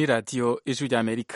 Radio Ijwi ry'Amerika.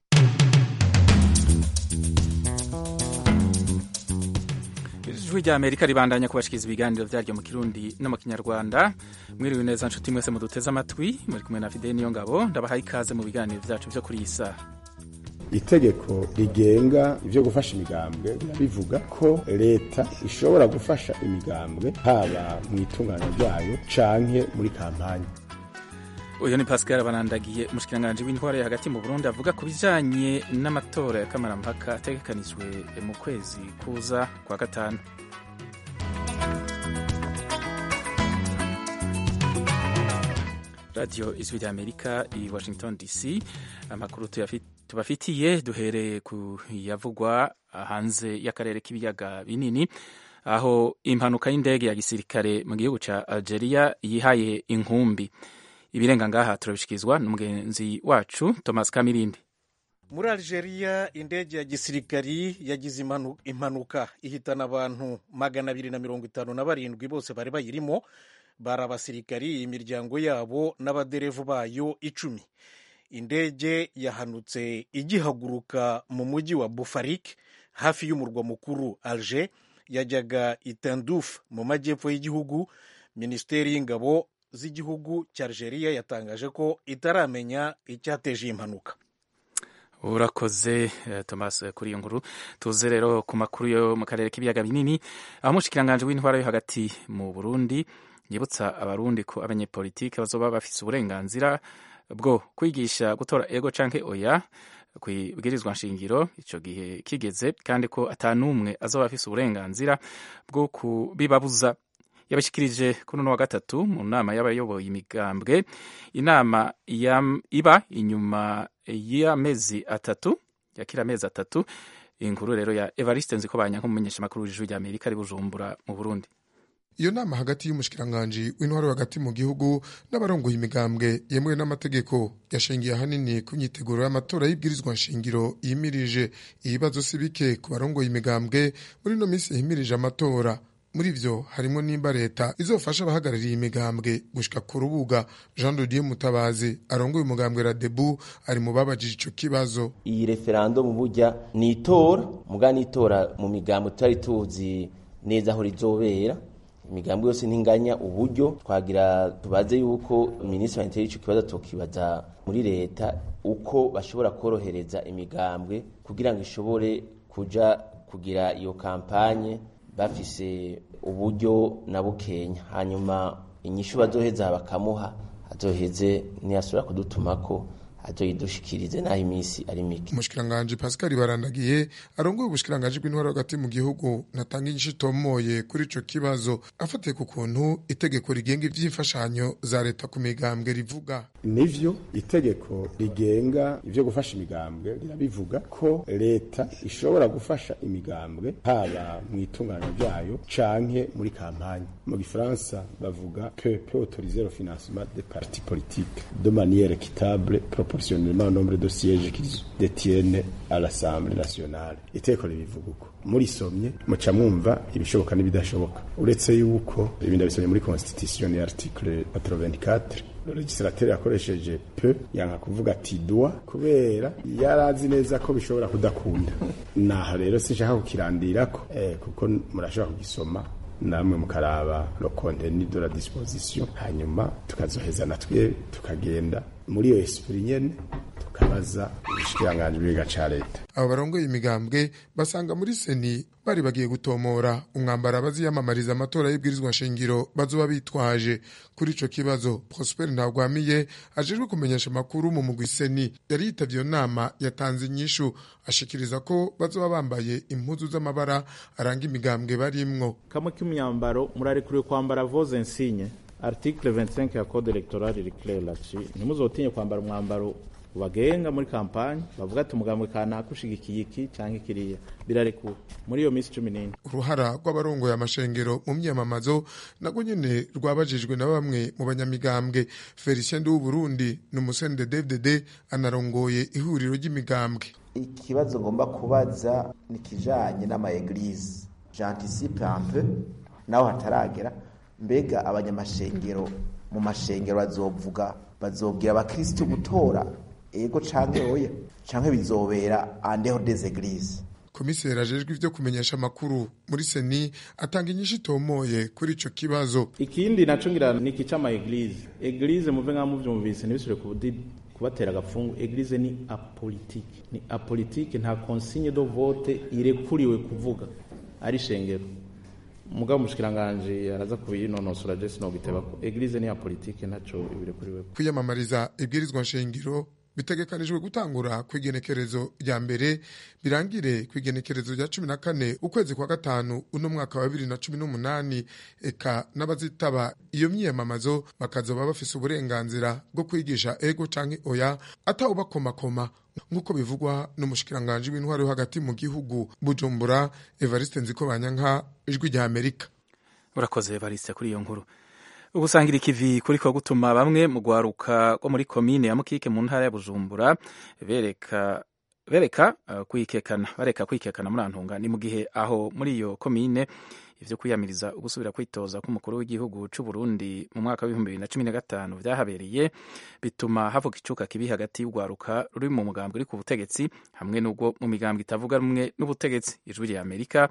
Ijwi ry'Amerika ribandanya kubashikiriza ibiganiro vyaryo mu Kirundi no mu Kinyarwanda. Mwiriwe neza nshuti mwese muduteze amatwi, muri kumwe na Fidel Niyongabo, ndabahaye ikaze mu biganiro vyacu vyo kuri iyi saha. Itegeko rigenga ivyo gufasha imigambwe bivuga ko leta ishobora gufasha imigambwe haba mu itunganya ryayo canke muri kampanye. Uyu ni Pascal Banandagiye, umushikiranganji w'intwaro hagati mu Burundi, avuga ku bijanye n'amatora ya kamarampaka ategekanijwe mu kwezi kuza kwa gatanu. Radio Ijwi ry'Amerika i Washington DC, amakuru tubafitiye duhereye ku yavugwa hanze y'akarere k'ibiyaga binini, aho impanuka y'indege ya gisirikare mu gihugu ca Algeria yihaye inkumbi. Ibirenga ngaha turabishikizwa n'umugenzi wacu Thomas Kamirindi. Muri Algeria indege ya gisirikari yagize impanuka ihitana abantu 257 bose bari bayirimo, bari abasirikari, imiryango yabo n'abaderevu bayo 10. Indege yahanutse igihaguruka mu mujyi wa Boufarik hafi y'umurwa mukuru Alger, yajyaga i Tindouf mu majyepfo y'igihugu. Minisiteri y'ingabo z'igihugu cya Algeria yatangaje ko itaramenya icyateje impanuka. Urakoze Thomas kuri iyo nkuru. Tuze rero ku makuru yo mu karere k'ibiyaga binini, aho umushikiranganji w'intwaro yo hagati mu Burundi yibutsa abarundi ko abanyepolitike bazoba bafise uburenganzira bwo kwigisha gutora ego canke oya kwibwirizwa nshingiro ico gihe kigeze, kandi ko atanumwe azoba afise uburenganzira bwo kubibabuza. Yabashikirije kuri no wa gatatu mu nama y'abayoboye imigambwe, inama iba inyuma y'amezi atatu, yakira amezi atatu. Inkuru rero ya Evariste Nzikobanya nk'umumenyesha makuru w'Ijwi ry'Amerika ari Bujumbura mu Burundi. Iyo nama hagati y'umushikiranganji w'intwaro hagati mu gihugu n'abarongoye imigambwe yemewe n'amategeko yashingiye ahanini ku myiteguro y'amatora y'ibwirizwa nshingiro yimirije. Ibibazo si bike ku barongoye imigambwe muri no minsi yimirije amatora. Muri vyo harimo nimba leta izofasha abahagarariye imigambwe gushika ku rubuga. Jean de Dieu Mutabazi arongoye umugambwe Radebu ari mu babajije ico kibazo. Iyi referendum burya ni itora, muga ni itora mu migambwe tutari tuzi neza aho rizobera. Imigambwe yose ntinganya uburyo, twagira tubaze yuko minisitiri w'intebe ico kibazo tokibaza muri leta uko bashobora korohereza imigambwe kugira ngo ishobore kuja kugira iyo kampanye bafise uburyo na bukenya. Hanyuma inyishu bazoheza bakamuha, azoheze niyasubira kudutumako azoyidushikirize naho iminsi ari mike. Umushikiranganji Pascal Barandagiye arongoye ubushikiranganji bw'intwaro hagati mu gihugu natanga inyishu itomoye kuri ico kibazo, afatiye ku kuntu itegeko rigenga ivy'imfashanyo za leta ku migambwe rivuga. Nivyo itegeko rigenga ivyo gufasha imigambwe rirabivuga ko leta ishobora gufasha imigambwe haba mu itunganya ryayo canke muri kampanye. Mu Gifaransa bavuga peut autoriser le financement des partis politiques de manière équitable proportionnellement au nombre de sièges qu'ils détiennent à l'Assemblée nationale. Itegeko ribivuga uko. Muri somye muca mwumva ibishoboka n'ibidashoboka, uretse yuko ibinda bisomye muri constitution ya article 84 le legislateur yakoresheje peu yanka kuvuga ati doit kubera yarazi neza ko bishobora kudakunda. Naho rero sinshaka kukirandirako kuko murashobora kugisoma namwe mukaraba le contenu de la disposition, hanyuma tukazoheza natwe tukagenda muri iyo esprit nyene tukabaza ubushikiranganji bw'iga ca leta. Abo barongoye imigambwe basanga muri seni bari bagiye gutomora umwambaro abaziyamamariza amatora y'ibwirizwa nshingiro bazoba bitwaje. Kuri ico kibazo Prosper Ntagwamiye ajejwe kumenyesha makuru mu mugwi seni yari yitavye iyo nama yatanze inyishu, ashikiriza ko bazoba bambaye impuzu z'amabara aranga imigambwe barimwo. Kamwe k'imyambaro murarekuriwe kwambara vos insignes. Article 25 ya code electoral iri clair là-dessus. Ntimuzotinye kwambara umwambaro ubagenga muri kampanye bavuga ati umugambwe kanaka ushigikiye iki canke kiriya, birarekuwe muri iyo minsi 14. Uruhara rw'abarongoye amashengero mu myamamazo nagwo nyene rwabajijwe na bamwe mu banyamigambwe. Felicien du Burundi n'umusende DFDD anarongoye ihuriro ry'imigambwe. Ikibazo ngomba kubaza ni kijanye n'ama eglise. J'anticipe un peu naho hataragera, mbega abanyamashengero mu mashengero bazobwira abakristo gutora ego canke oya canke bizobera andeho des églises. Komiseri ajejwe ivyo kumenyesha amakuru muri seni atanga inyishu itomoye kuri ico kibazo. Ikindi naco ngira ni kicama eglise muve nka muvyumvise nibisure kubatera agapfungu. Eglise ni apolitique nta consigne de vote irekuriwe kuvuga ari shengero. Mugabo mushikiranganje araza kubinonosora Jesse no giteba ko eglise ni apolitique naco ibirekuriwe. Kwiyamamariza ibwirizwa nshingiro bitegekanijwe gutangura kwigenekerezo rya mbere birangire kwigenekerezo rya 14 ukwezi kwa gatanu uno mwaka wa 2018. Eka n'abazitaba iyo myiyamamazo bakazoba bafise uburenganzira bwo kwigisha ego canke oya atawubakomakoma nk'uko bivugwa n'umushikiranganje w'intwaro yo hagati mu gihugu Bujumbura Evariste Nzikobanyanka, ijwi rya Amerika. Urakoze Evariste kuri iyo nkuru. Ugusangira ikivi kuriko gutuma bamwe mu gwaruka rwo muri komine ya Mukike mu ntara ya Bujumbura bareka kwikekana muri Antunga. Ni mu gihe aho muri iyo komine ivyo kwiyamiriza ugusubira kwitoza k'umukuru w'igihugu c'u Burundi mu mwaka wa 2015 vyahabereye, bituma havuka icuka kibi hagati y'ugwaruka ruri mu mugambwe uri ku butegetsi hamwe n'ubwo mu migambwe itavuga rumwe n'ubutegetsi. Ijwi rya Amerika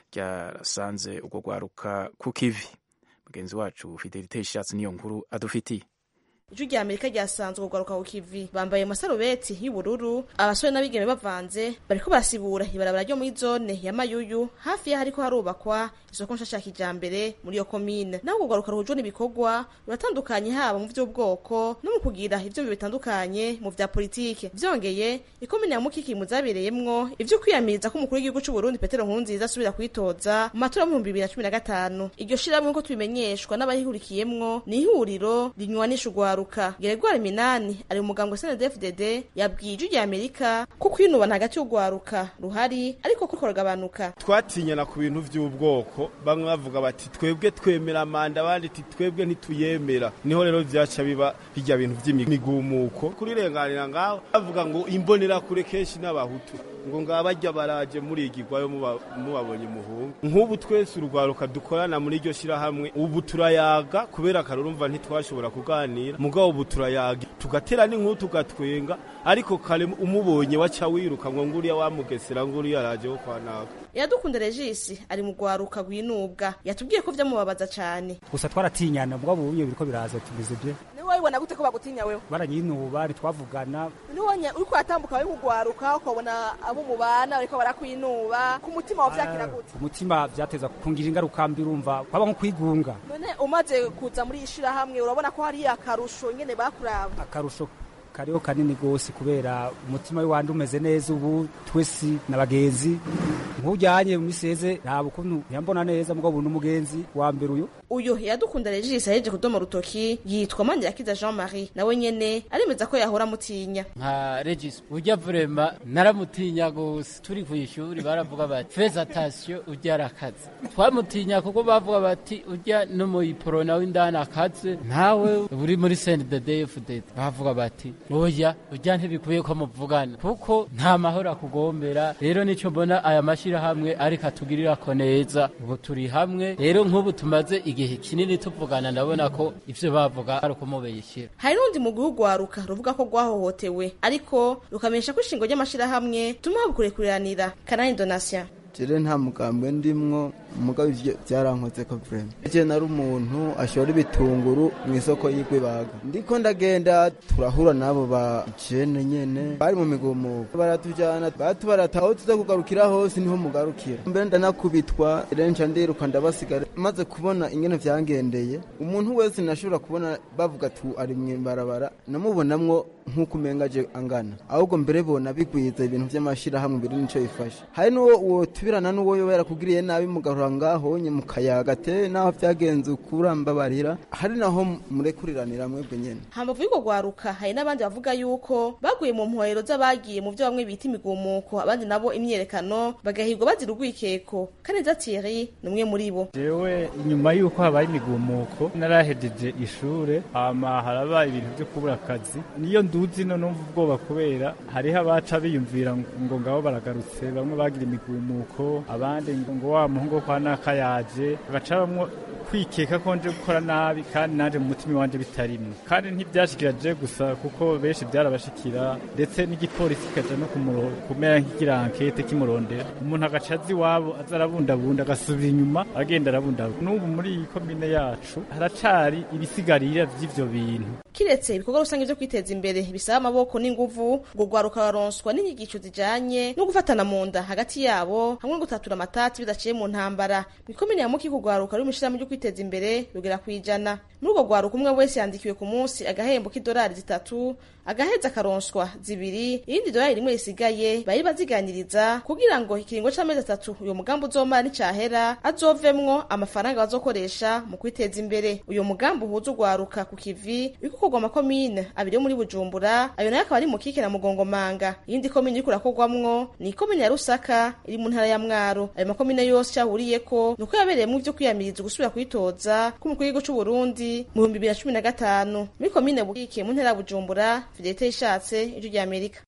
ryasanze ubwo gwaruka ku kivi. Mugenzi wacu Fidelite Ishatse niyo nkuru adufitiye. Ijwi rya Amerika ryasanzwe kugaruka ku kivi bambaye amasarubeti y'ubururu, abasore n'abigeme bavanze bariko basibura ibarabara ryo muri zone ya Mayuyu hafi ya hariko harubakwa isoko nshasha ya kijambere muri yo komine. Naho kugaruka ruhujwe n'ibikorwa biratandukanye haba mu vy'ubwoko no mu kugira ivyo bitandukanye mu vya politike. Vyongeye ikomine ya Mukiki muzabereyemwo ivyo kwiyamiriza k'umukuru w'igihugu c'u Burundi Petero Nkurunziza asubira kwitoza mu matora mu 2015. Iryo shiramwe ko tubimenyeshwa n'abahihurikiyemwo ni ihuriro rinywanisha ugwaruka. Geregwari Minani ari umugambwe CNDD-FDD yabwiye Ijwi rya Amerika ko kwinubana hagati y'ugwaruka ruhari ariko ko koragabanuka. Twatinyana ku bintu vy'ubwoko, bamwe bavuga bati twebwe twemera manda, abandi ati twebwe ntituyemera. Niho rero vyaca biba bijya bintu vy'imigumuko kuri renganira ngaho bavuga ngo imbonera kure kenshi n'abahutu ngo ngabajya baraje muri igigwayo mubabonye muhungu. Nk'ubu twese urugwaruka dukorana muri iryo shira hamwe ubu turayaga kubera karurumva ntitwashobora kuganira, mugabo ubu turayaga tugatera n'inkuru tugatwenga, ariko kale umubonye waca wiruka ngo nguriya wamugesera nguriya araje wo kwanaka. Yadukunda Regis ari mu gwaruka gwinubwa yatubwiye ko vyamubabaza cyane. Gusa twaratinyana mugabo ubunye biriko biraza tumeze bye. Ni wowe ubona gute ko bagutinya wewe? Baranyinuba twavugana. Ni wonye uriko atambuka we kugwaruka ukabona abo mubana ariko barakwinuba ku mutima wa vyakira gute? Ku mutima vyateza kungira ingaruka mbi urumva kwaba nko kwigunga. None umaze kuza muri ishira hamwe urabona ko hari akarusho nyene bakuraba? Akarusho kariho kanini gose kubera umutima w'wandi umeze neza ubu twese nabagenzi nkujyanye mu miseze nta bukuntu yambona neza mugabo n'umugenzi wa mbere uyu Yadukunda Regis aheje kudoma rutoki yitwa Manirakiza Jean-Marie nawe nyene aremeza ko yahora mutinya. Nka Regis ujya vrema naramutinya gose, turi ku ishuri baravuga bati fais attention ujya arakaze, twamutinya kuko bavuga bati ujya no mu iprona w'indana akaze, nawe uri muri CNDD-FDD bavuga bati oya ujya ntibikuye ko muvugana kuko nta mahoro akugombera. Rero nico mbona aya mashira hamwe ariko atugirira ko neza, ubu turi hamwe rero nk'ubu tumaze igihe kinini tuvugana, ndabona ko ivyo bavuga ari ukumubeyishira. Hari n'undi mu gihugu waruka ruvuga ko rwahohotewe ariko rukamenyesha ko ishingo ry'amashira hamwe tumuha bukurekuranira. Kanani Donatien Jere nta mugambwe ndimwo mugabo ivyo byarankoze ko vraiment. Je nari umuntu ashora ibitunguru mu isoko y'Igwibaga. Ndiko ndagenda turahura nabo ba jene nyene bari mu migomo baratujana barataho tuza kugarukira hose niho mugarukira. Mbere ndanakubitwa renca ndiruka ndabasigara maze kubona ingene vyangendeye. Umuntu wese nashobora kubona bavuga tu ari mwimbarabara namubonamwo nkuko umengaje angana. Ahubwo mbere bona bigwiza ibintu vy'amashira hamwe biri nico bifasha. Hari nuwo tubirana nuwo yobera kugiriye nabi mugarura ngaho nye mukayaga te naho vyagenze ukurambabarira, hari naho murekuriranira mwebwe nyene. Hambavu yuko gwaruka hari n'abandi bavuga yuko baguye mu mpoero z'abagiye mu byo bamwe bita imigumuko, abandi nabo imyerekano bagahirwa bazira urwikeko. Kaneza Thierry numwe muri bo. Jewe inyuma yuko habaye imigumuko narahejeje ishure ama haraba ibintu byo kubura akazi, niyo nduzi no numva ubwoba kubera hariho abaca biyumvira ngo ngabo baragarutse, bamwe bagira imigumuko abandi ngo wa muhungu kwa nakayaje baca bamwe kwikeka ko nje gukora nabi kandi naje mu mutima wanje bitarimwe kandi ntibyashikira je gusa kuko benshi byarabashikira ndetse n'igipolisi kikaja no kumera nk'igira ankete kimurondera umuntu agaca azi iwabo aza arabundabunda agasubira inyuma agenda arabundabunda n'ubu muri iyi komine yacu haracari ibisigarira vy'ivyo bintu kiretse ibikorwa rusange vyo kwiteza imbere bisaba amaboko n'inguvu ngo rwaruka baronswa n'inyigisho zijanye no gufatana mu nda hagati yabo hamwe no gutatura amatati bidaciye mu ntambara mw'ikomine ya Muki kugwaruka ruri mu shirahamwe ryo kwiteza imbere rugera kwijana muri urwo rwaruka umwe wese yandikiwe ku munsi agahembo k'idolari 3 agaheza akaronswa 2 irindi dolari rimwe risigaye bari baziganiriza kugira ngo ikiringo c'amezi 3 uyo mugambi uzomara n'icahera azovemwo amafaranga bazokoresha mu kwiteza imbere uyo mugambi uhuza urwaruka ku kivi bikukorwa amakomine abiri yo muri Bujumbura ayo nayo akaba ari Mukike na Mugongomanga iyindi komine iriko irakorwamwo ni ikomine ya Rusaka iri mu ntara ya Mwaro ayo makomine yose cyahuriyeko nuko yabereyemwo ivyo kwiyamiriza gusubira kwitoza k'umukuru w'igihugu c'u Burundi mu 2015 muri komine Mukike mu ntara ya Bujumbura Fidelite Ishatse ijwi rya Amerika.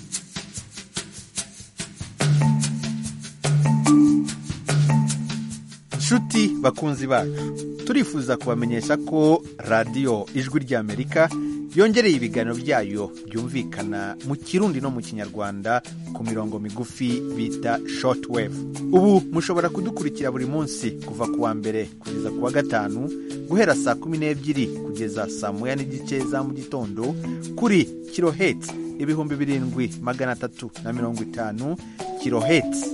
Shuti bakunzi bacu turifuza kubamenyesha ko radiyo ijwi rya Amerika yongereye ibiganiro byayo byumvikana mu Kirundi no mu Kinyarwanda ku mirongo migufi bita shortwave. Ubu mushobora kudukurikira buri munsi kuva kuwa mbere kugeza kuwa gatanu guhera saa 12 kugeza saa 1:30 za mu gitondo kuri kilohertz 7,350 kilohertz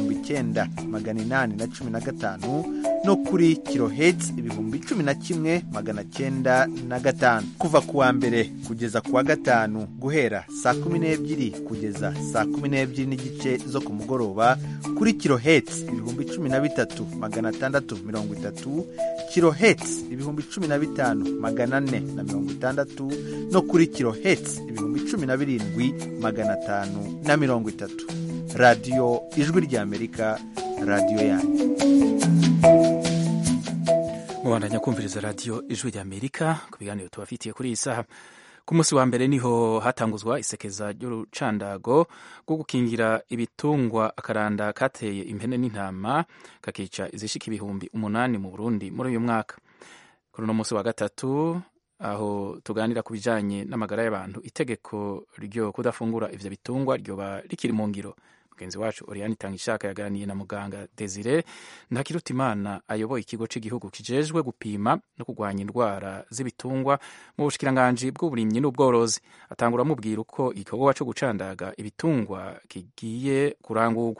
9,815 no kuri kilohertz 11,905 kuva kuwa mbere kugeza kuwa gatanu guhera saa 12 kugeza saa 12 n'igice zo ku mugoroba kuri kilohertz 13,630 kilohertz 15,460 no kuri kilohertz 17,530. Radio Ijwi rya Amerika, radio yanyu. Mubandanya kumviriza radio Ijwi rya Amerika ku biganiro tubafitiye kuri iyi saha. Ku munsi wa mbere niho hatanguzwa isekeza ry'urucandago rwo gukingira ibitungwa akaranda kateye impene n'intama kakica izishika 8,000 mu Burundi muri uyu mwaka. Kuri uno munsi wa gatatu aho tuganira ku bijanye n'amagara y'abantu itegeko ryo kudafungura ivyo bitungwa ryoba rikiri mu ngiro. Mugenzi wacu Oriane Tangishaka yaganiriye na muganga Desire Ntakirutimana ayoboye ikigo cy'igihugu kijejwe gupima no kurwanya indwara z'ibitungwa mu bushikiranganji bw'uburimyi n'ubworozi. Atangura amubwira uko igikorwa cyo gucandaga ibitungwa kigiye kurangurwa.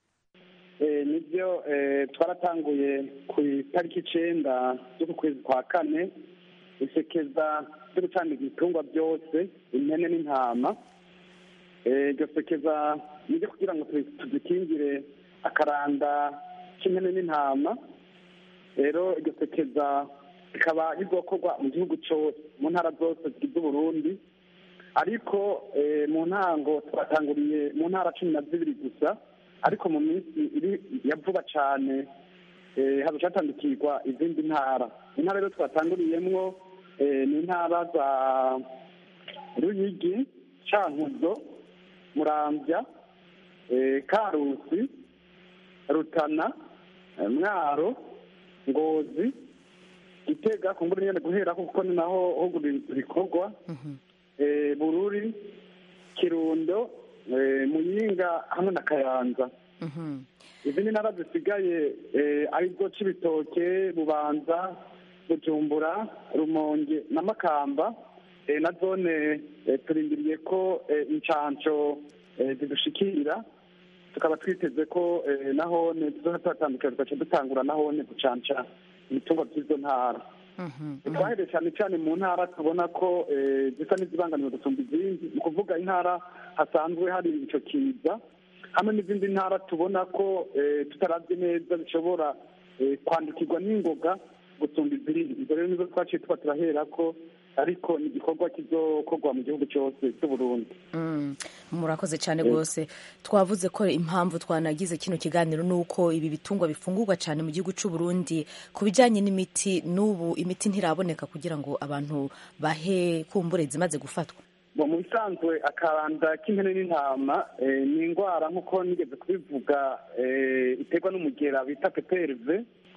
Nibyo twaratanguye ku itariki 9 z'ukwezi kwa kane isekeza ryo gucandaga ibitungwa byose impene n'intama. Iryo sekeza nibyo kugira ngo tuzikingire akaranda k'impene n'intama. Rero iryo sekeza rikaba rizokorwa mu gihugu cyose mu ntara zose zigize Uburundi, ariko mu ntango twatanguriye mu ntara 12 gusa, ariko mu minsi ya vuba cyane hazocatandukirwa izindi ntara. Intara rero twatanguriyemwo ni intara za Ruyigi, Cankuzo, Muramvya, Karusi, Rutana, Mwaro, Ngozi, Gitega kumbura nyene guhera kuko ni naho ho bikorwa, Bururi, Kirundo, Muyinga hamwe na Kayanza. Izindi ntara zisigaye arizo Cibitoke, Bubanza, Bujumbura, Rumonge na Makamba. Na zone turindiriye ko incanco zidushikira, tukaba twiteze ko nahone tuzohatandukira tugaca dutangura nahone gucanca ibitungwa by'izo ntara. Twahereye cyane cyane mu ntara tubona ko zisa n'izibangamiwe gusumba izindi, ni ukuvuga intara hasanzwe hari ico kiza, hamwe n'izindi ntara tubona ko tutaravye neza zishobora kwandukirwa n'ingoga gusumba izindi. Izo rero nizo twaciye tuba turaherako, ariko ni igikorwa kizokorwa mu gihugu cyose cy'Uburundi. Murakoze cyane rwose. Twavuze ko impamvu twanagize kino kiganiro nuko ibi bitungwa bifungurwa cyane mu gihugu cy'Uburundi. Ku bijyanye n'imiti, n'ubu imiti ntiraboneka kugira ngo abantu bahe kumbure zimaze gufatwa. Mu bisanzwe akaranda k'impene n'intama ni indwara nk'uko nigeze kubivuga iterwa n'umugera bita PPRV.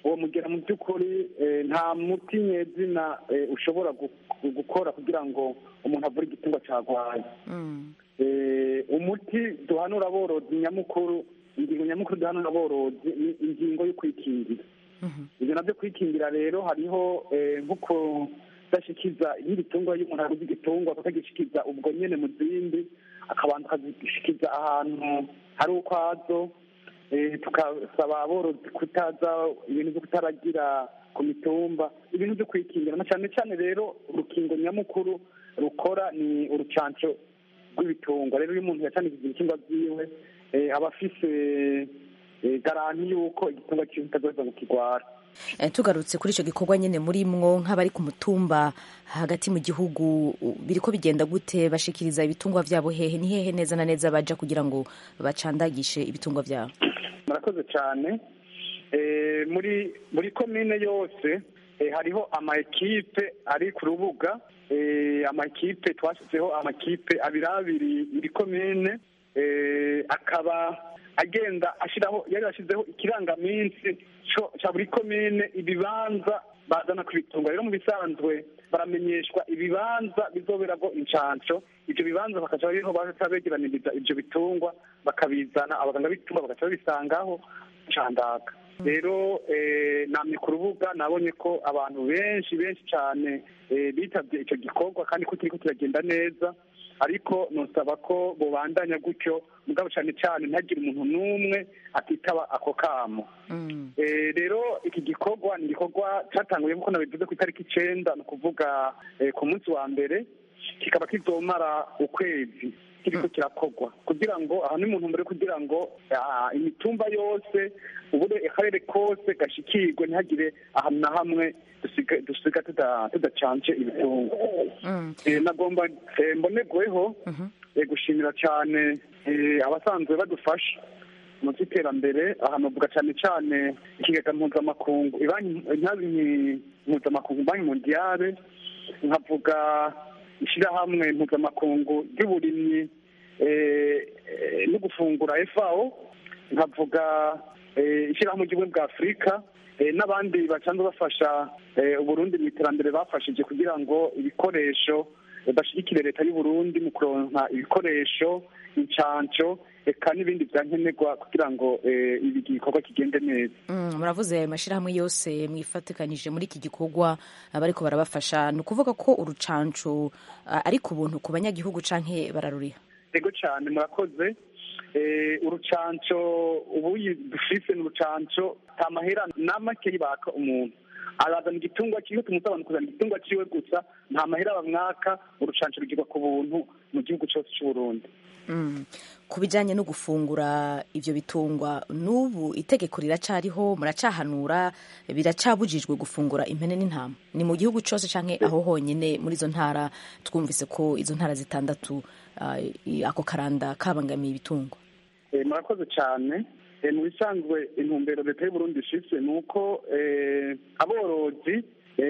uwo mugera mu by'ukuri nta muti nyezina ushobora gukora kugira ngo umuntu avure igitungwa cyarwaye. Umuti duhanura aborozi nyamukuru, ingingo nyamukuru duhanura aborozi ni ingingo yo kwikingira. Ibyo nabyo kwikingira rero hariho nko kudashikiza y'ibitungwa, iyo umuntu aguze igitungwa akagishikiza ubwo nyene mu zindi, akabanza akagishikiza ahantu hari ukwazo. Tukasaba aborozi kutaza ibintu byo kutaragira ku mitumba, ibintu byo kwikingira na cyane cyane. Rero urukingo nyamukuru rukora ni urucanco rw'ibitungwa. Rero iyo umuntu yacanikije ibitungwa vyiwe aba afise garanti yuko igitungwa cyiwe kitazoza kukigwara. Tugarutse kuri icyo gikorwa nyine muri mwo nk'abari ku mutumba hagati mu gihugu, biriko bigenda gute? Bashikiriza ibitungwa vyabo hehe? Ni hehe neza na neza baja kugira ngo bacandagishe ibitungwa vyabo? Murakoze cyane. Muri komine yose hariho ama ekipe ari ku rubuga. Ama ekipe twashyizeho amakipe abiri muri komine, akaba agenda ashiraho, yari yashyizeho ikirangaminsi cya buri komine, ibibanza bazana ku bitungwa. Rero mu bisanzwe baramenyeshwa ibibanza bizoberako incanco. Ibyo bibanza bakaca bariho baca begeraniriza ibyo bitungwa bakabizana, abaganga b'ibitungwa bagaca babisangaho candaga. Rero namye ku rubuga nabonye ko abantu benshi cyane bitavye icyo gikorwa kandi ko kiriko kiragenda neza, ariko nosaba ko bobandanya gutyo, mugabo cyane cyane ntagire umuntu n'umwe atitaba ako kamo. Rero iki gikorwa ni igikorwa cyatanguye nk'uko nabivuze ku itariki 9, ni ukuvuga ku munsi wa mbere, kikaba kizomara ukwezi kiriko kirakorwa kugira ngo aha ni mu ntumbero kugira ngo imitumba yose, ubure akarere kose gashikirwe, ntihagire ahantu na hamwe dusiga tudacanje ibitungwa. Nagomba mbonerweho gushimira cyane abasanzwe badufasha mu by'iterambere. Aha navuga cyane cyane ikigega mpuzamakungu, banki mpuzamakungu, banki mondiale, nkavuga ishyirahamwe mpuzamakungu ry'uburimyi no gufungura FAO, nkavuga ishyirahamwe ry'ubumwe bwa Afurika, n'abandi basanzwe bafasha Uburundi mu iterambere bafashije kugira ngo ibikoresho bashyigikire leta y'u Burundi mu kuronka ibikoresho, incanco, eka n'ibindi byankenerwa kugira ngo ibi gikorwa kigende neza. Muravuze ayo mashyirahamwe yose mwifatikanije muri iki gikorwa bariko barabafasha, ni ukuvuga ko urucanco ari ku buntu ku banyagihugu canke bararuriha? Ego cyane, murakoze. Urucanco ubu dufise ni urucanco ta mahera na make baka umuntu arazana igitungwa kiwe, tumusabana kuzana igitungwa kiwe gusa, nta mahera bamwaka. Urucanco rugirwa ku buntu mu gihugu cyose cy'u Burundi. Ku bijyanye no gufungura ivyo bitungwa, n'ubu itegeko riracariho? Muracahanura? Biracabujijwe gufungura impene n'intama? Ni mu gihugu cyose canke aho honyine muri izo ntara? Twumvise ko izo ntara 6 ako karanda kabangamiye ibitungwa. Murakoze cyane. Mu bisanzwe intumbero leta y'u Burundi ishitse ni uko aborozi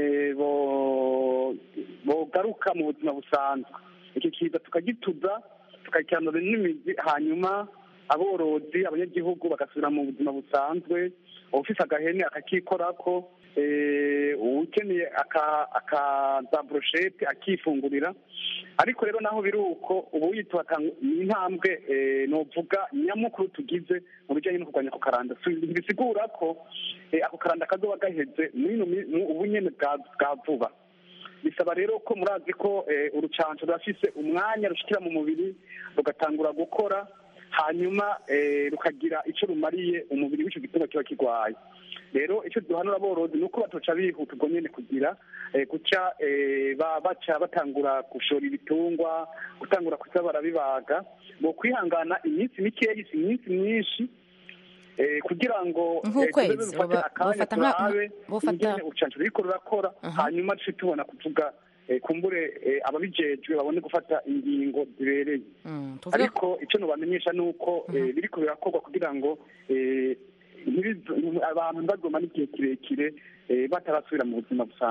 bogaruka mu buzima busanzwe. Iki kiza tukagituza tukakiranura n'imizi, hanyuma aborozi, abanyagihugu bagasubira mu buzima busanzwe. Ufise agahene akakikorako, ukeneye akaza brochette akifungurira. Ariko rero naho biri uko, ubu intambwe novuga nyamukuru tugize mu bijyanye no kurwanya ako karanda. Bisigura ko ako karanda kazoba gaheze ubu nyene bwa vuba. Bisaba rero ko murazi ko urucanco rurafise umwanya rushikira mu mubiri rugatangura gukora, hanyuma rukagira icyo rumariye umubiri w'icyo gitungwa kiba kirwaye. Rero icyo duhanura aborozi ni uko batoca bihuta ubwo nyene kugira guca baca batangura gushora ibitungwa, gutangura kuza barabibaga, bo kwihangana iminsi mikeya, iminsi myinshi, kugira ngo nk'ukwezi bofata urucanco ruriko rurakora, hanyuma duce tubona kuvuga kumbure ababijejwe babone gufata ingingo zibereye. Ariko icyo nobamenyesha ni uko biriko birakorwa kugira ngo abantu ntibagoma n'igihe kirekire batarasubira mu buzima busanzwe.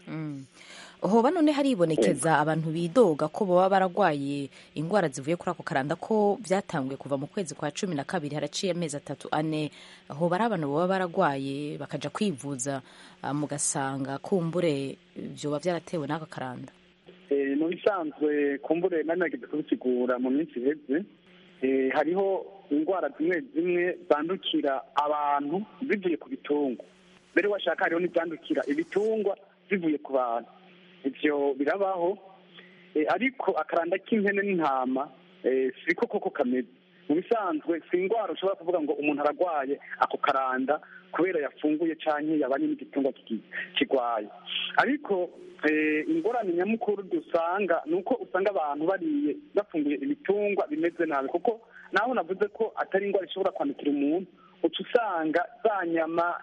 hoba none haribonekeza abantu bidoga ko baba baragwaye indwara zivuye kuri ako karanda ko byatanguye kuva mu kwezi kwa 12 haraciye amezi 3-4 hoba ari abantu baba baragwaye bakaja kwivuza mugasanga kumbure byoba byaratewe n'aka karanda. Mu bisanzwe kumbure nanagize kubisigura mu minsi iheze hariho indwara zimwe zimwe zandukira abantu bivuye ku bitungwa, mbere washaka hariho n'izandukira ibitungwa bivuye ku bantu. Ivyo birabaho ariko akaranda k'impene n'intama siko koko kameze. Mu bisanzwe si indwara ushobora kuvuga ngo umuntu aragwaye ako karanda kubera yafunguye canke yabanye n'igitungwa kigwaye, ariko ingorane nyamukuru dusanga nuko usanga abantu bariye bafunguye ibitungwa bimeze nabi, kuko naho navuze ko atari indwara ishobora kwandukira umuntu, uca usanga za nyama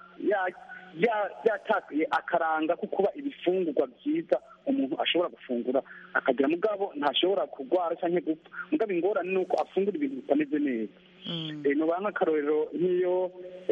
yatakaye akaranga ko kuba ibifungurwa byiza umuntu ashobora gufungura akagira, mugabo ntashobora kurwara cyangwa gupfa, mugabo ingorane ni uko afungura ibintu bitameze neza. Nubaha nk'akarorero nk'iyo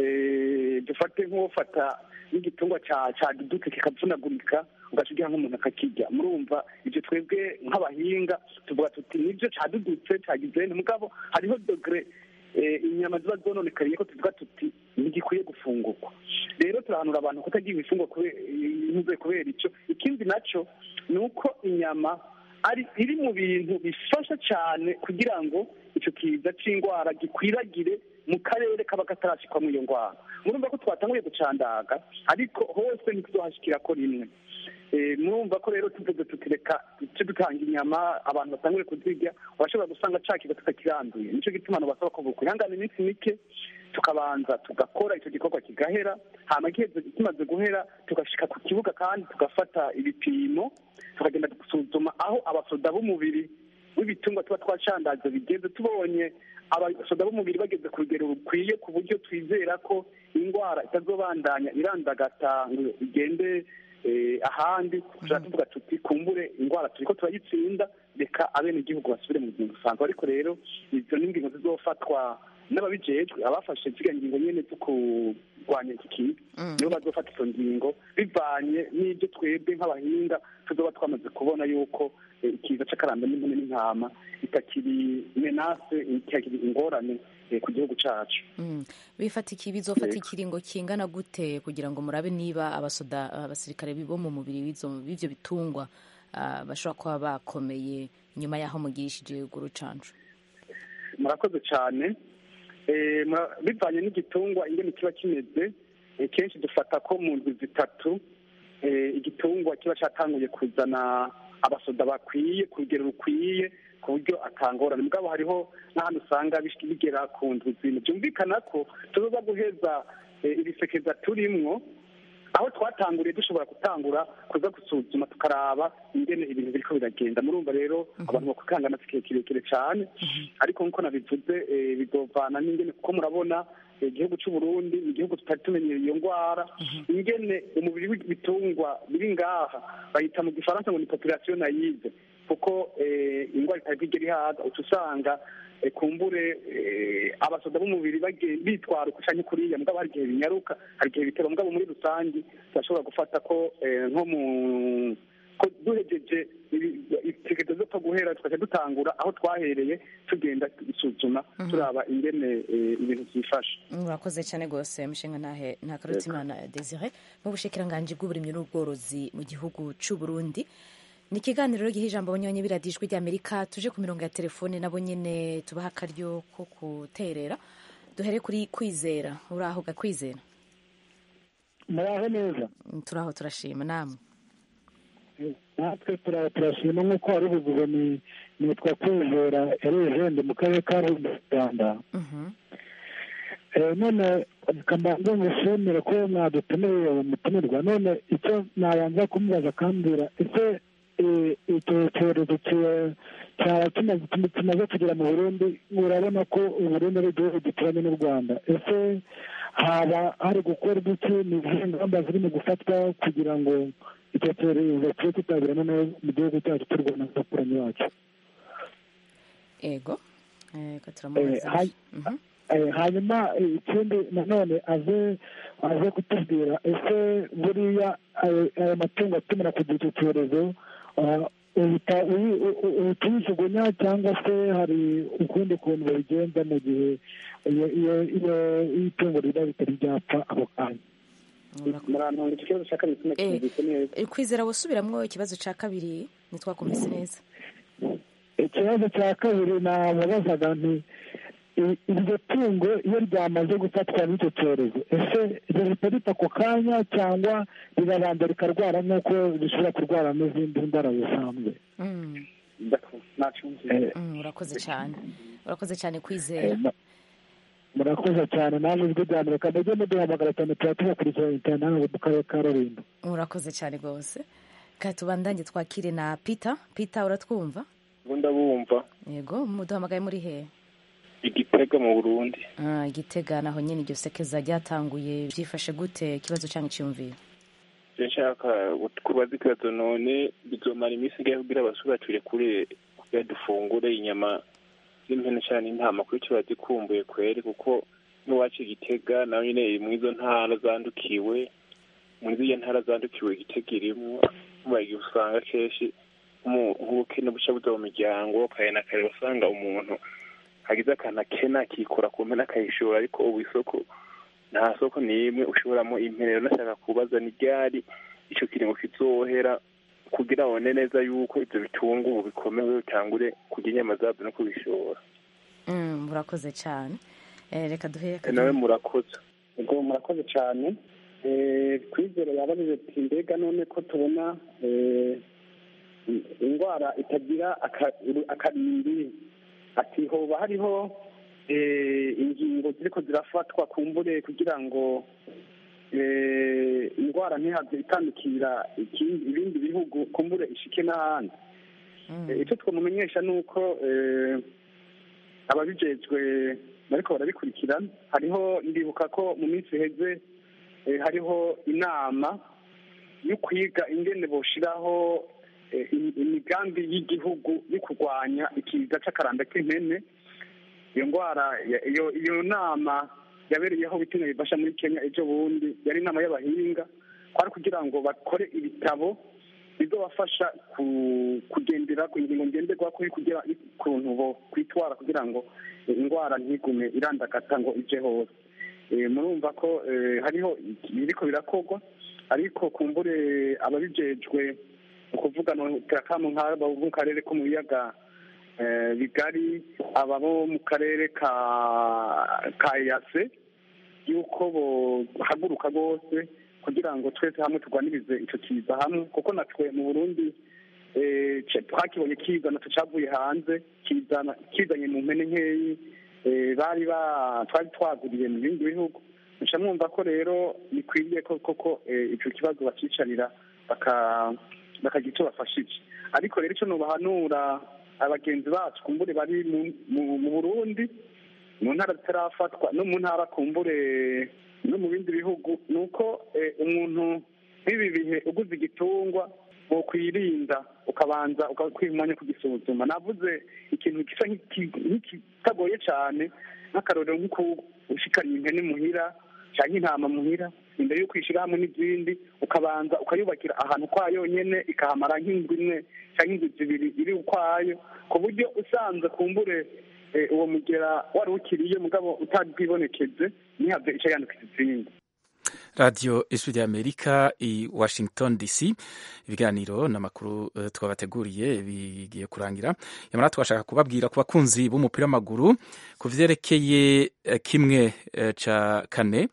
dufate nk'ufata n'igitungwa caduduke kikavunagurika ugashigira nk'umuntu akakirya, murumva ibyo twebwe nk'abahinga tuvuga tuti nibyo cadudutse cagize, mugabo hariho dogere inyama ziba zononekariye ko tuvuga tuti ntigikwiye gufungurwa. Rero turahanura abantu kutagira ibifungwa kubera icyo. Ikindi naco ni uko inyama iri mu bintu bifasha cyane kugira ngo icyo kiza c'indwara gikwiragire mu karere kaba katarashikwa iyo ndwara. Murumva ko twatanguye gucandaga ariko hose ntituzohashikira ko rimwe. Murumva ko rero tuvuze tutireka icyo dutanga inyama abantu batangure kuzirya, urashobora gusanga cakiga tutakiranduye. Nico gituma abantu basaba ko kwihangana iminsi mike tukabanza tugakora icyo gikorwa kigahera, hama kimaze guhera tugashika ku kibuga kandi tugafata ibipimo tukagenda gusuzuma aho abasoda b'umubiri w'ibitungwa tuba twacandaze bigeze. Tubonye abasoda b'umubiri bageze ku rugero rukwiye ku buryo twizera ko indwara itazobandanya irandagata ngo igende ahandi, tuja tuvuga tuti kumbure indwara turiko turayitsinda, reka abenegihugu basubire mu buzima busanzwe. Ariko rero izo n'ingingo zizofatwa n'ababijejwe, abafashe ziriya ngingo nyene zo kurwanya iki kiza nibo bazofata izo ngingo bivanye n'ibyo twebwe nk'abahinga tuzoba twamaze kubona yuko ikiza c'akaranda n'impene n'intama itakiri menase, itakiri ingorane ku gihugu cacu. Bizofata ikiringo kingana gute kugira ngo murabe niba abasirikare bo mu mubiri w'ivyo bitungwa bashobora kuba bakomeye nyuma y'aho mugishije urwo rucanco? Murakoze cyane. Bivanye n'igitungwa ingene kiba kimeze, kenshi dufata ko mu ndwi zitatu igitungwa kiba catanguye kuzana abasoda bakwiye ku rugero rukwiye ku buryo atangorane, mugabo hariho n'ahantu usanga bigera ku ndwi zine. Byumvikana ko tuzoza guheza ibisekeza turimwo, aho twatanguriye dushobora gutangura kuza gusuzuma tukaraba ingene ibintu biriko biragenda. Murumva rero abantu bakukangana sikiye kirekire cyane, ariko nkuko nabivuze bizovana n'ingene, kuko murabona igihugu cy'u Burundi ni igihugu tutari tumenyereye iyo ndwara. Ingene umubiri w'ibitungwa biri ngaha bayita mu gifaransa ngo ni population nayive, kuko indwara itari kwigera ihaza, uca usanga kumbure abasoda b'umubiri bitwara uko canke kuriya, mugabo hari igihe binyaruka, hari igihe biteba, mugabo muri rusangi turashobora gufata ko nko ko duhejeje itegezo zo guhera tukaca dutangura aho twahereye tugenda gusuzuma turaba ingene ibintu byifashe. Murakoze cyane gose mushinga nta Karutimana Desire mu bushikiranganje bw'uburimyi n'ubworozi mu gihugu cy'u Burundi. Ni ikiganiro giha ijambo abanyonye biradijwe ry'Amerika. Tuje ku mirongo ya telefone nabo nyene tubaha akaryo ko kuterera. Duhere kuri Kwizera. Uraho ga Kwizera? Muraho neza. Turaho turashima namwe. Natwe turashima nk'uko wari ubivuze, nitwa Kwizera Erejende mu karere ka Rwanda. None kambanza ngushimire ko mwadutumiye umutumirwa. None icyo nabanza kumubaza kambwira, ese icyo cyorezo cyaba kimaze kugera mu Burundi, urabona ko Uburundi ari igihugu gituranye n'u Rwanda, ese haba hari gukora iki, ni izihe ngamba ziri mu gufatwa kugira ngo icyo cyorezo kibe kitabirana mu gihugu cyacu cy'u Rwanda n'abaturanyi bacu? Ego turamubaza. hanyuma ikindi nanone aze kutubwira ese buriya ayo matungo atumira kugira icyo cyorezo utujugunya cyangwa se hari ukundi kuntu babigenza mu gihe iyo itungo riba bitari ryapfa ako kanya. Kwizera busubiramwo ikibazo cya kabiri ntitwakumvise neza. Ikibazo cya kabiri nababazaga nti iryo tungo iyo ryamaze gufatwa n'icyo cyorezo ese rihita ripfa ako kanya cyangwa rirabanza rikarwara nk'uko rishobora kurwara n'izindi ndwara zisanzwe? urakoze cyane Kwizera. murakoze cyane namwe ijwi rya Amerika mujye muduhamagara cyane tuba tubakurikira interinete mu karere ka Rulindo. Murakoze cyane rwose. Katubandanye twakire na Peter. Uratwumva? Ndabumva. Yego muduhamagaye muri he? Igitega mu Burundi. Igitega naho nyine iryo sekeza ryatanguye byifashe gute ikibazo cyangwa cyumviye? Nshaka kubaza ikibazo none bizomara iminsi ngiye kugira abasura turekure kugira dufungure inyama z'impene cyane intama kuri cyo bazikumbuye kwere kuko n'uwacu Igitega naho nyine mu izo ntara zandukiwe Igitega irimo bagiye usanga kenshi nk'ubukene buca buza mu miryango kare na kare usanga umuntu hagize akantu akena akikora ku mpene akayishora ariko ubu isoko nta soko n'imwe ushoboramo impene. Rero nashaka kubaza ni ryari icyo kiringo kizohera kugira abone neza yuko ibyo bitungo ubu bikomewe utangure kurya inyama zabyo no kubishora. Murakoze cyane. Reka duhere nawe murakoze. Ubwo murakoze cyane. Kwizera yabajije ati mbega none ko tubona indwara itagira akarimbi ati hoba hariho ingingo ziriko zirafatwa kumbure kugira ngo indwara ntihave itandukira ibindi bihugu kumbure ishike n'ahandi. Icyo twamumenyesha ni uko ababijejwe bariko barabikurikirana. Hariho ndibuka ko mu minsi iheze hariho inama yo kwiga ingene boshiraho imigambi y'igihugu yo kurwanya ikiza c'akaranda k'impene. Iyo ndwara iyo nama yabereyeho bituma bifasha muri Kenya ejo bundi, yari inama y'abahinga kwari kugira ngo bakore ibitabo bizobafasha kugendera ku ngingo ngenderwako kugira ukuntu bo kwitwara kugira ngo indwara ntigume irandagata ngo ije hose. Murumva ko hariho biriko birakorwa ariko kumbure ababijejwe ukuvuga no turakamu nk'abo mu karere ko mu biyaga bigari ababo mu karere ka Yase yuko bohaguruka rwose kugira ngo twese hamwe turwanirize icyo kiza hamwe kuko natwe mu Burundi twakibonye kizana tucavuye hanze kizanye mu mpene nkeyi twari twaguriye mu bindi bihugu. Muca mwumva ko rero bikwiriye koko icyo kibazo bacicarira bakagira icyo bafashije. Ariko rero icyo nubahanura abagenzi bacu kumbure bari mu Burundi mu ntara zitarafatwa no mu ntara kumbure no mu bindi bihugu ni uko umuntu nk'ibi bihe uguze igitungwa wokwirinda ukabanza ukakwiha umwanya kugisuzuma. Navuze ikintu gisa nk'ikitagoye cyane nk'akarorero nk'uko ushikariye impene muhira cyangwa intama muhira imbere yo kwishyira hamwe n'izindi ukabanza ukayubakira ahantu kwayo nyene ikahamara nk'indwi imwe cyangwa indwi zibiri iri ukwayo ku buryo usanze kumbure uwo mugera wari ukiriye mugabo utabwibonekeze ntihave ico yandukiza izindi. Radio Ijwi ry'Amerika i Washington DC. Ibiganiro n'amakuru twabateguriye bigiye kurangira. Yamara twashaka kubabwira ku bakunzi b'umupira w'amaguru ku vyerekeye kimwe ca kane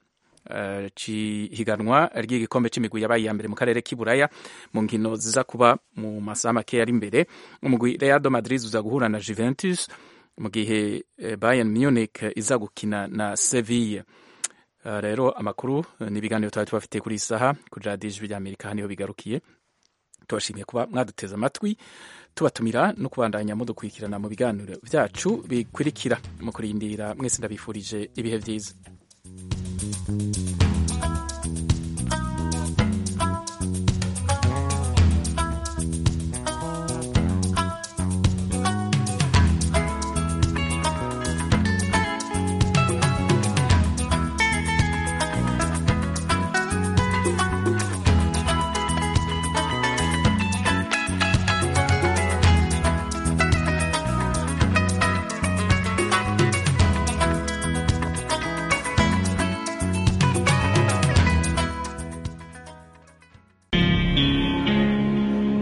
higanwa ry'igikombe c'imigwi yabaye ya mbere mu karere k'Iburaya mu nkino ziza kuba mu masaha make yari imbere. Umugwi Real Madrid uza guhura na Juventus mu gihe Bayern Munich iza gukina na Sevilla. Rero amakuru n'ibiganiro twari tubafitiye kuri isaha kuri Radio Ijwi ry'Amerika haniho bigarukiye. Tubashimiye kuba mwaduteze amatwi, tubatumira no kubandanya mudukurikirana mu biganiro vyacu bikurikira. Mu kurindira mwese ndabifurije ibihe vyiza.